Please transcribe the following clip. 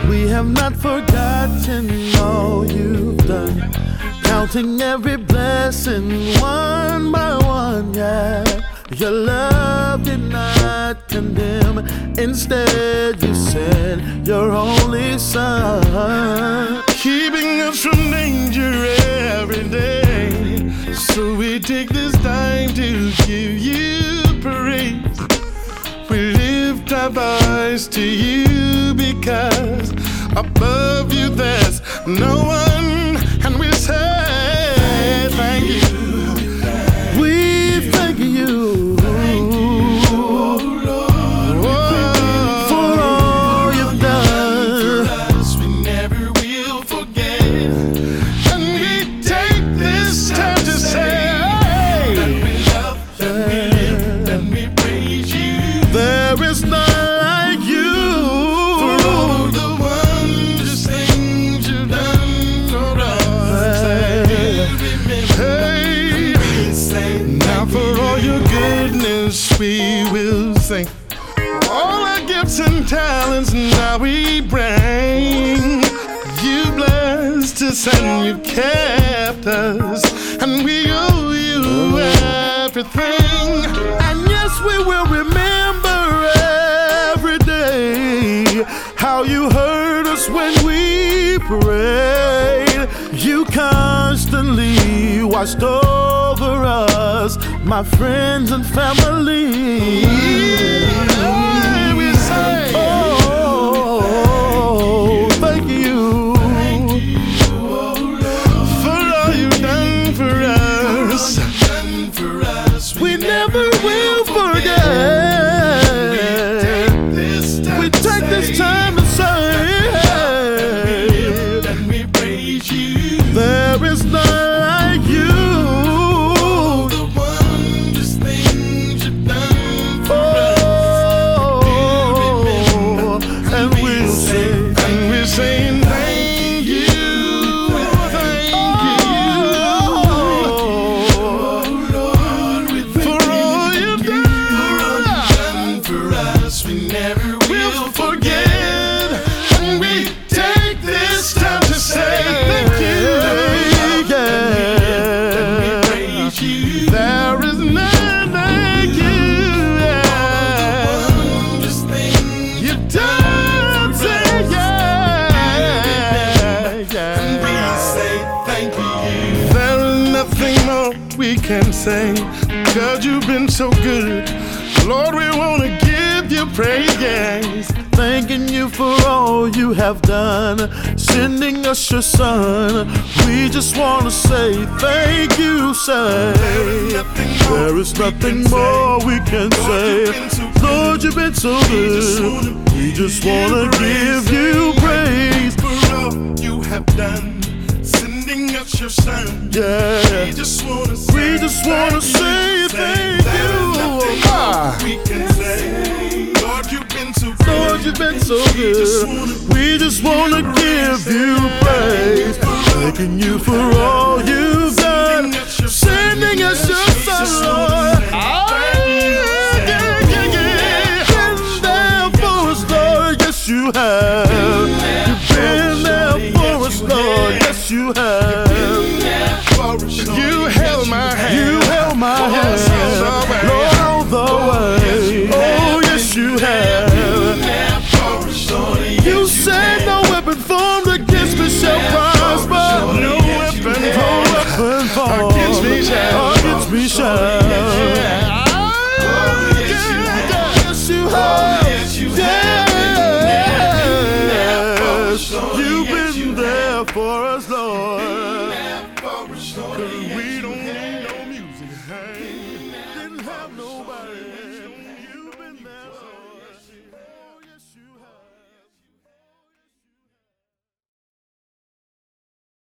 We have not forgotten all you've done, counting every blessing one by one, yeah. Your love did not condemn, instead you sent your only son, keeping us from danger every day. So we take this time to give you praise. We lift our voice to you because above you there's no one, and we say thank you. We thank you, for all you've done. We never will forget, and we take this time to say that we love, that we live, that we praise you. There is none like you for all the wondrous things you've done for us. Hey, now for all your goodness we will sing. All our gifts and talents now we bring. You blessed us and you kept us, and we owe you everything. And yes, we will remember every day how you heard us when we prayed. You constantly watched over us, my friends and family. We say, oh, thank you for all you've done for us. We never will forget. We take this time to say that we praise you. There is none like you. The wondrous things you've done for us. And we'll say, and we're saying thank you, thank you, Lord, for all you've done for us. We never will forget, and we take this time to say thank you. There is none like you. You've done, say yeah. And we say thank you. There is nothing more we can say, 'cause you've been so good. Lord, we want to give you praise. Thanking you for all you have done, sending us your son. We just want to say thank you, say. There is nothing more we can say. Lord, you've been so good. We just want to give you praise for all you have done, sending us your son. Yeah. We just want to say thank you. We can say, Lord, you've been so good. Lord, you've been so good. We just want to give you praise, thanking you for all you've done, sending us your son, Lord. Been there for us, Lord. Yes, you have. You've been there for us, Lord. Yes, you have. You held my hand. You held my hand, Lord, all the way. Oh, yes, you have. You said no weapon formed against me shall prosper. No weapon formed against me shall. Yes, you have. Yes, you've been there for us, Lord.